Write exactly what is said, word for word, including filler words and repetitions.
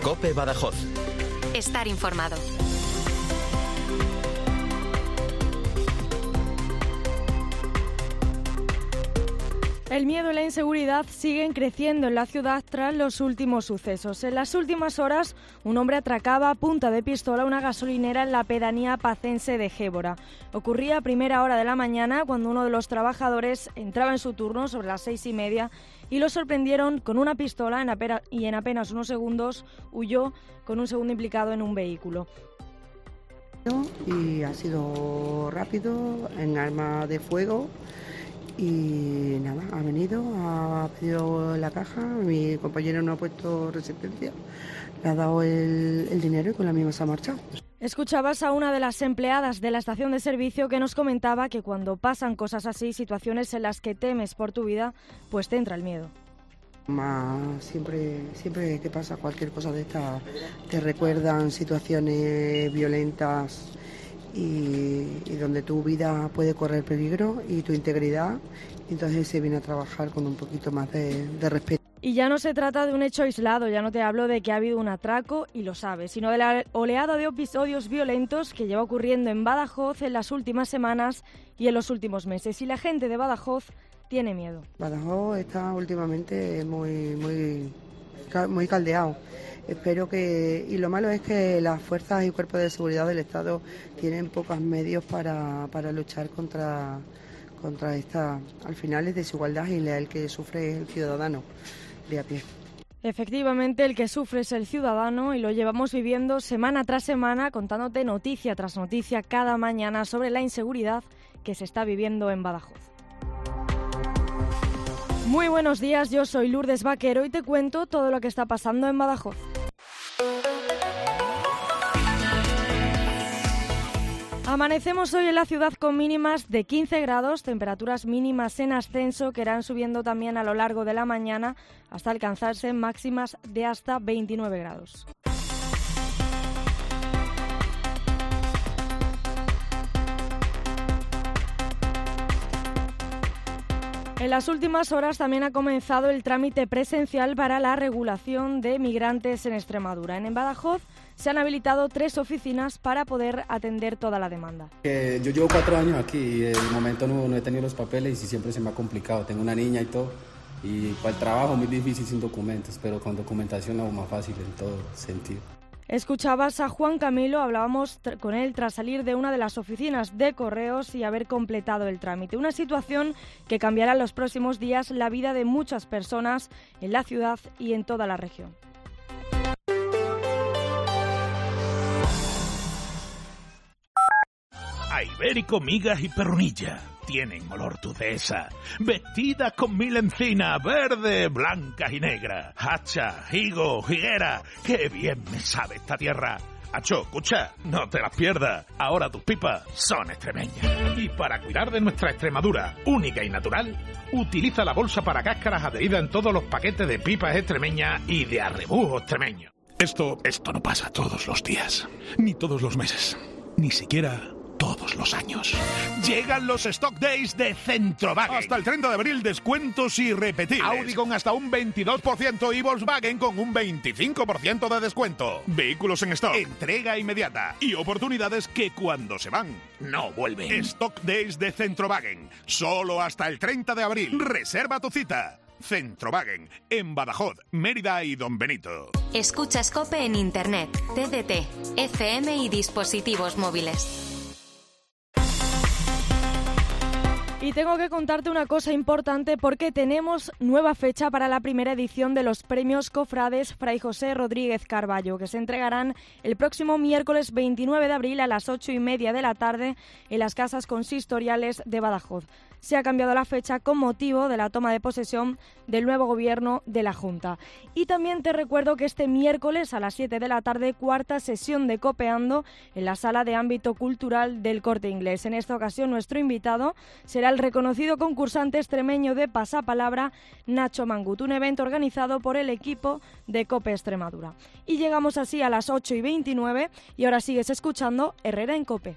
COPE Badajoz. Estar informado. El miedo y la inseguridad siguen creciendo en la ciudad tras los últimos sucesos. En las últimas horas, un hombre atracaba a punta de pistola una gasolinera en la pedanía pacense de Gébora. Ocurría a primera hora de la mañana cuando uno de los trabajadores entraba en su turno sobre las seis y media y lo sorprendieron con una pistola en apera- y en apenas unos segundos huyó con un segundo implicado en un vehículo. Y ha sido rápido, en arma de fuego. Y nada, ha venido, ha pedido la caja, mi compañero no ha puesto resistencia, le ha dado el, el dinero y con la misma se ha marchado. Escuchabas a una de las empleadas de la estación de servicio que nos comentaba que cuando pasan cosas así, situaciones en las que temes por tu vida, pues te entra el miedo. Más, siempre, siempre que pasa cualquier cosa de esta, te recuerdan situaciones violentas y, y donde tu vida puede correr peligro y tu integridad, entonces se viene a trabajar con un poquito más de, de respeto. Y ya no se trata de un hecho aislado, ya no te hablo de que ha habido un atraco, y lo sabes, sino de la oleada de episodios violentos que lleva ocurriendo en Badajoz en las últimas semanas y en los últimos meses. Y la gente de Badajoz tiene miedo. Badajoz está últimamente muy, muy, muy caldeado. Espero que, y lo malo es que las fuerzas y cuerpos de seguridad del Estado tienen pocos medios para, para luchar contra, contra esta, al final, es desigualdad y el que sufre es el ciudadano de a pie. Efectivamente, el que sufre es el ciudadano y lo llevamos viviendo semana tras semana, contándote noticia tras noticia cada mañana sobre la inseguridad que se está viviendo en Badajoz. Muy buenos días, yo soy Lourdes Vaquero y te cuento todo lo que está pasando en Badajoz. Amanecemos hoy en la ciudad con mínimas de quince grados, temperaturas mínimas en ascenso que irán subiendo también a lo largo de la mañana hasta alcanzarse máximas de hasta veintinueve grados. En las últimas horas también ha comenzado el trámite presencial para la regulación de migrantes en Extremadura. En Badajoz se han habilitado tres oficinas para poder atender toda la demanda. Eh, yo llevo cuatro años aquí y de momento no, no he tenido los papeles y siempre se me ha complicado. Tengo una niña y todo, y para el trabajo muy difícil sin documentos, pero con documentación aún más fácil en todo sentido. Escuchabas a Juan Camilo, hablábamos tr- con él tras salir de una de las oficinas de correos y haber completado el trámite. Una situación que cambiará en los próximos días la vida de muchas personas en la ciudad y en toda la región. A Ibérico, migas y perrunilla. Tienen olor dudesa, vestidas con mil encinas, verde, blancas y negras. Hacha, higo, higuera, qué bien me sabe esta tierra. Acho, escucha, no te las pierdas. Ahora tus pipas son extremeñas. Y para cuidar de nuestra Extremadura, única y natural, utiliza la bolsa para cáscaras adherida en todos los paquetes de pipas extremeñas y de arrebujo extremeño. Esto, esto no pasa todos los días, ni todos los meses, ni siquiera todos los años. Llegan los Stock Days de Centrowagen. Hasta el treinta de abril, descuentos irrepetibles. Audi con hasta un veintidós por ciento y Volkswagen con un veinticinco por ciento de descuento. Vehículos en stock. Entrega inmediata. Y oportunidades que cuando se van, no vuelven. Stock Days de Centrowagen. Solo hasta el treinta de abril. Reserva tu cita. Centrowagen, en Badajoz, Mérida y Don Benito. Escuchas COPE en Internet, T D T, F M y dispositivos móviles. Y tengo que contarte una cosa importante porque tenemos nueva fecha para la primera edición de los premios Cofrades Fray José Rodríguez Carballo, que se entregarán el próximo miércoles veintinueve de abril a las ocho y media de la tarde en las casas consistoriales de Badajoz. Se ha cambiado la fecha con motivo de la toma de posesión del nuevo gobierno de la Junta. Y también te recuerdo que este miércoles a las siete de la tarde, cuarta sesión de Copeando en la sala de ámbito cultural del Corte Inglés. En esta ocasión nuestro invitado será el reconocido concursante extremeño de pasapalabra Nacho Mangut, un evento organizado por el equipo de COPE Extremadura. Y llegamos así a las ocho y veintinueve y ahora sigues escuchando Herrera en COPE.